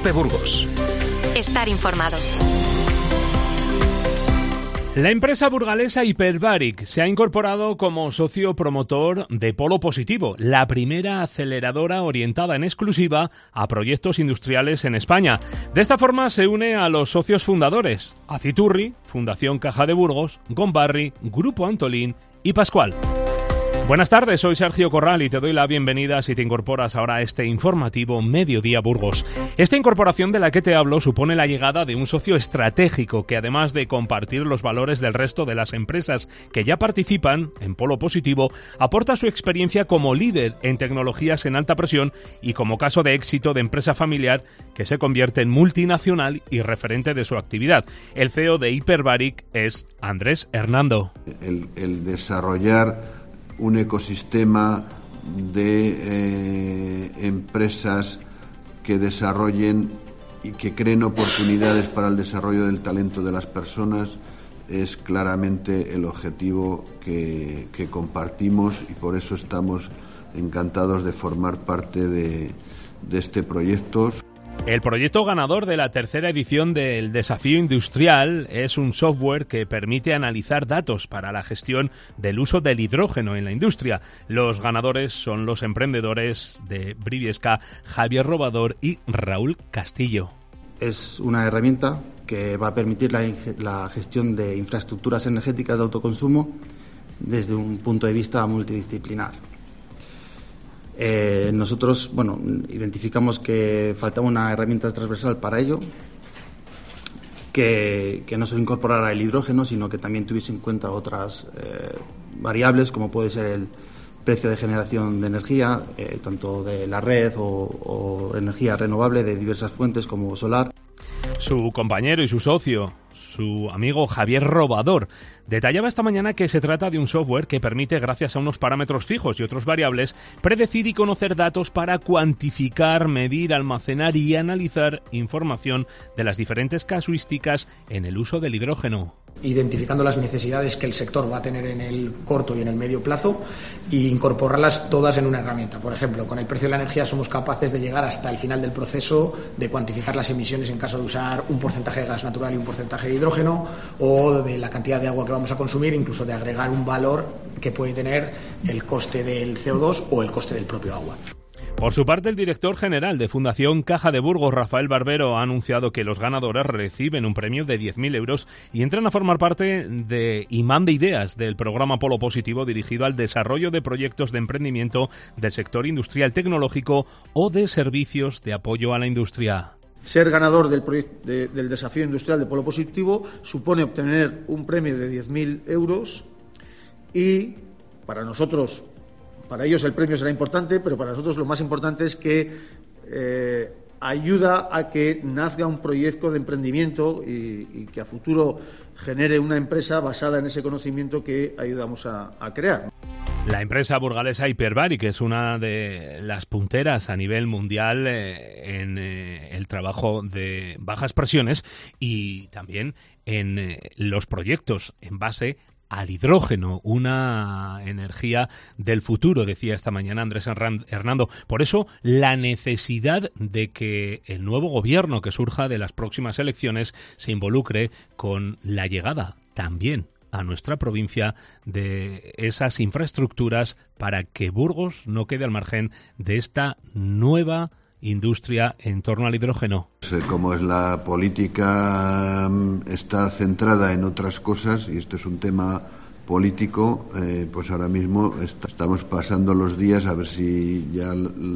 COPE Burgos. Estar informado. La empresa burgalesa Hyperbaric se ha incorporado como socio promotor de Polo Positivo, la primera aceleradora orientada en exclusiva a proyectos industriales en España. De esta forma se une a los socios fundadores, Aciturri, Fundación Caja de Burgos, Gombarri, Grupo Antolín y Pascual. Buenas tardes, soy Sergio Corral y te doy la bienvenida si te incorporas ahora a este informativo Mediodía Burgos. Esta incorporación de la que te hablo supone la llegada de un socio estratégico que, además de compartir los valores del resto de las empresas que ya participan en Polo Positivo, aporta su experiencia como líder en tecnologías en alta presión y como caso de éxito de empresa familiar que se convierte en multinacional y referente de su actividad. El CEO de Hyperbaric es Andrés Hernando. El desarrollar un ecosistema de empresas que desarrollen y que creen oportunidades para el desarrollo del talento de las personas es claramente el objetivo que compartimos, y por eso estamos encantados de formar parte de este proyecto. El proyecto ganador de la tercera edición del Desafío Industrial es un software que permite analizar datos para la gestión del uso del hidrógeno en la industria. Los ganadores son los emprendedores de Briviesca, Javier Robador y Raúl Castillo. Es una herramienta que va a permitir la gestión de infraestructuras energéticas de autoconsumo desde un punto de vista multidisciplinar. Nosotros, identificamos que faltaba una herramienta transversal para ello, que no solo incorporara el hidrógeno, sino que también tuviese en cuenta otras variables, como puede ser el precio de generación de energía, tanto de la red o energía renovable de diversas fuentes como solar. Su compañero y su socio, su amigo Javier Robador, detallaba esta mañana que se trata de un software que permite, gracias a unos parámetros fijos y otros variables, predecir y conocer datos para cuantificar, medir, almacenar y analizar información de las diferentes casuísticas en el uso del hidrógeno. Identificando las necesidades que el sector va a tener en el corto y en el medio plazo e incorporarlas todas en una herramienta. Por ejemplo, con el precio de la energía somos capaces de llegar hasta el final del proceso de cuantificar las emisiones en caso de usar un porcentaje de gas natural y un porcentaje de hidrógeno, o de la cantidad de agua que vamos a consumir, incluso de agregar un valor que puede tener el coste del CO2 o el coste del propio agua. Por su parte, el director general de Fundación Caja de Burgos, Rafael Barbero, ha anunciado que los ganadores reciben un premio de 10.000 euros y entran a formar parte de Imán de Ideas del programa Polo Positivo, dirigido al desarrollo de proyectos de emprendimiento del sector industrial tecnológico o de servicios de apoyo a la industria. Ser ganador del Desafío Industrial de Polo Positivo supone obtener un premio de 10.000 euros y para nosotros, para ellos el premio será importante, pero para nosotros lo más importante es que ayuda a que nazca un proyecto de emprendimiento y que a futuro genere una empresa basada en ese conocimiento que ayudamos a crear. La empresa burgalesa Hyperbaric es una de las punteras a nivel mundial en el trabajo de bajas presiones y también en los proyectos en base al hidrógeno, una energía del futuro, decía esta mañana Andrés Hernando. Por eso, la necesidad de que el nuevo gobierno que surja de las próximas elecciones se involucre con la llegada también a nuestra provincia de esas infraestructuras para que Burgos no quede al margen de esta nueva industria en torno al hidrógeno. Como es la política está centrada en otras cosas y esto es un tema político, pues ahora mismo estamos pasando los días a ver si ya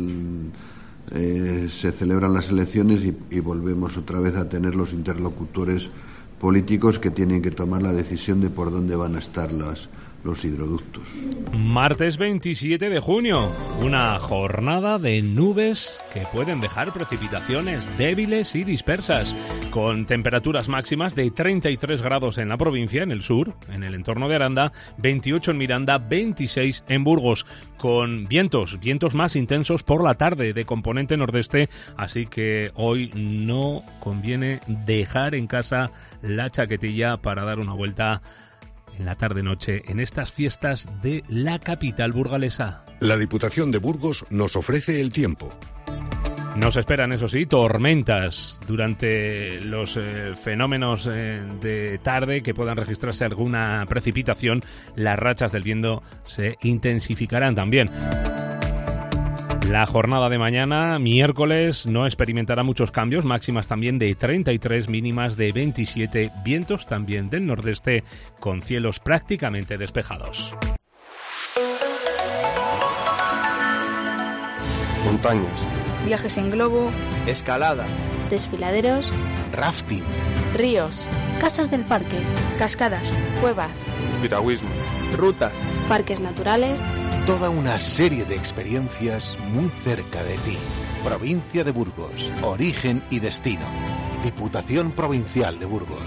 se celebran las elecciones y volvemos otra vez a tener los interlocutores políticos que tienen que tomar la decisión de por dónde van a estar los hidroductos. Martes 27 de junio, una jornada de nubes que pueden dejar precipitaciones débiles y dispersas, con temperaturas máximas de 33 grados en la provincia, en el sur, en el entorno de Aranda, 28 en Miranda, 26 en Burgos, con vientos más intensos por la tarde de componente nordeste, así que hoy no conviene dejar en casa la chaquetilla para dar una vuelta en la tarde-noche en estas fiestas de la capital burgalesa. La Diputación de Burgos nos ofrece el tiempo. Nos esperan, eso sí, tormentas durante los fenómenos de tarde que puedan registrarse alguna precipitación. Las rachas del viento se intensificarán también. La jornada de mañana, miércoles, no experimentará muchos cambios, máximas también de 33, mínimas de 27, vientos también del nordeste con cielos prácticamente despejados. Montañas. Viajes en globo. Escalada. Desfiladeros. Rafting. Ríos. Casas del parque. Cascadas. Cuevas. Piragüismo. Rutas. Parques naturales. Toda una serie de experiencias muy cerca de ti. Provincia de Burgos. Origen y destino. Diputación Provincial de Burgos.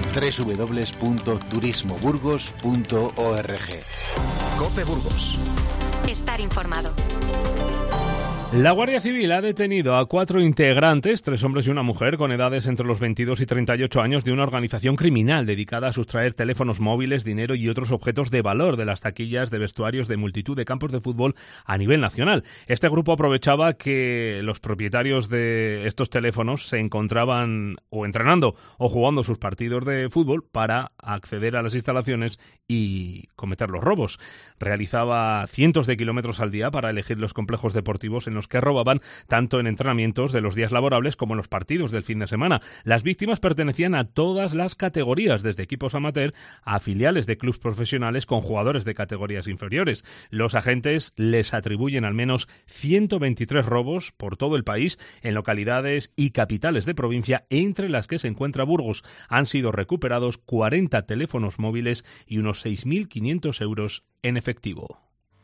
www.turismoburgos.org. COPE Burgos. Estar informado. La Guardia Civil ha detenido a 4 integrantes, 3 hombres y una mujer, con edades entre los 22 y 38 años, de una organización criminal dedicada a sustraer teléfonos móviles, dinero y otros objetos de valor de las taquillas de vestuarios de multitud de campos de fútbol a nivel nacional. Este grupo aprovechaba que los propietarios de estos teléfonos se encontraban o entrenando o jugando sus partidos de fútbol para acceder a las instalaciones y cometer los robos. Realizaba cientos de kilómetros al día para elegir los complejos deportivos en los que robaban, tanto en entrenamientos de los días laborables como en los partidos del fin de semana. Las víctimas pertenecían a todas las categorías, desde equipos amateur a filiales de clubes profesionales con jugadores de categorías inferiores. Los agentes les atribuyen al menos 123 robos por todo el país en localidades y capitales de provincia, entre las que se encuentra Burgos. Han sido recuperados 40 teléfonos móviles y unos 6.500 euros en efectivo.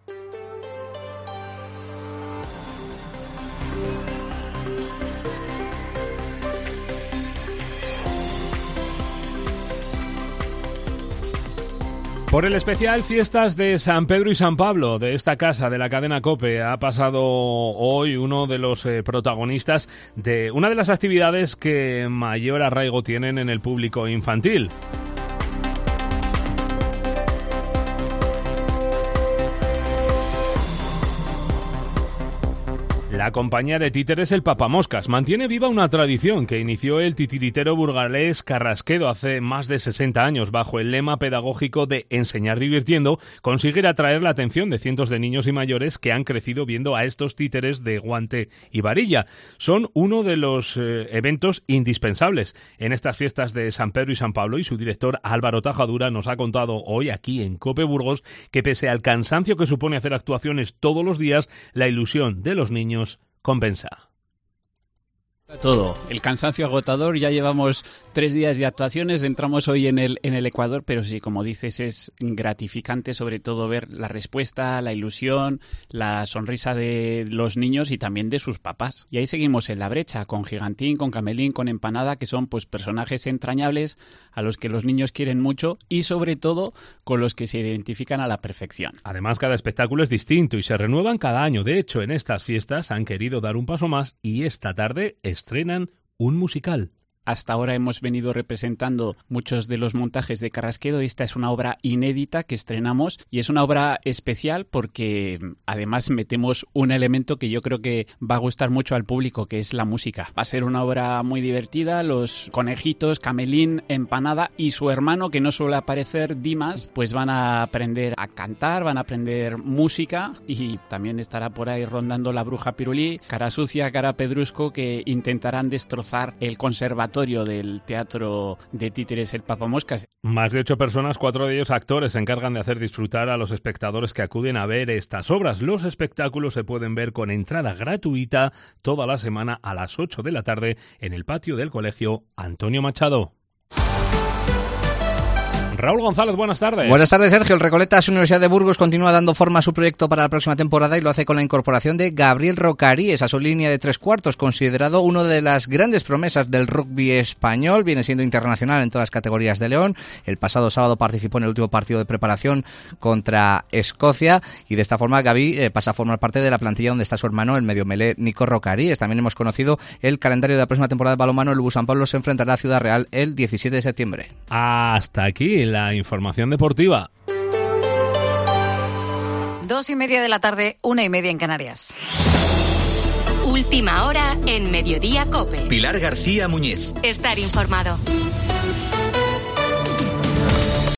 Por el especial Fiestas de San Pedro y San Pablo de esta casa de la cadena COPE ha pasado hoy uno de los protagonistas de una de las actividades que mayor arraigo tienen en el público infantil. La compañía de títeres El Papamoscas mantiene viva una tradición que inició el titiritero burgalés Carrasquedo hace más de 60 años bajo el lema pedagógico de enseñar divirtiendo. Conseguir atraer la atención de cientos de niños y mayores que han crecido viendo a estos títeres de guante y varilla. Son uno de los eventos indispensables en estas fiestas de San Pedro y San Pablo, y su director Álvaro Tajadura nos ha contado hoy aquí en COPE Burgos que pese al cansancio que supone hacer actuaciones todos los días, la ilusión de los niños compensa. Todo. El cansancio agotador, ya llevamos 3 días de actuaciones, entramos hoy en el Ecuador, pero sí, como dices, es gratificante sobre todo ver la respuesta, la ilusión, la sonrisa de los niños y también de sus papás. Y ahí seguimos en la brecha, con Gigantín, con Camelín, con Empanada, que son pues personajes entrañables a los que los niños quieren mucho y sobre todo con los que se identifican a la perfección. Además, cada espectáculo es distinto y se renuevan cada año. De hecho, en estas fiestas han querido dar un paso más y esta tarde estrenan un musical. Hasta ahora hemos venido representando muchos de los montajes de Carrasquedo. Esta es una obra inédita que estrenamos y es una obra especial porque además metemos un elemento que yo creo que va a gustar mucho al público, que es la música. Va a ser una obra muy divertida. Los conejitos, Camelín, Empanada y su hermano, que no suele aparecer, Dimas, pues van a aprender a cantar, van a aprender música, y también estará por ahí rondando la bruja Pirulí, Cara Sucia, Cara Pedrusco, que intentarán destrozar el conservatorio del teatro de títeres El Papamoscas. Más de 8 personas, 4 de ellos actores, se encargan de hacer disfrutar a los espectadores que acuden a ver estas obras. Los espectáculos se pueden ver con entrada gratuita toda la semana a las 8 de la tarde en el patio del Colegio Antonio Machado. Raúl González, buenas tardes. Buenas tardes, Sergio. El Recoletas Universidad de Burgos continúa dando forma a su proyecto para la próxima temporada y lo hace con la incorporación de Gabriel Rocaríes a su línea de 3 cuartos, considerado una de las grandes promesas del rugby español. Viene siendo internacional en todas las categorías de León. El pasado sábado participó en el último partido de preparación contra Escocia y de esta forma Gaby pasa a formar parte de la plantilla donde está su hermano, el medio melé Nico Rocaríes. También hemos conocido el calendario de la próxima temporada de balonmano. El Lubu San Pablo se enfrentará a Ciudad Real el 17 de septiembre. Hasta aquí la información deportiva. 2:30 de la tarde, 1:30 en Canarias. Última hora en Mediodía COPE. Pilar García Muñiz. Estar informado.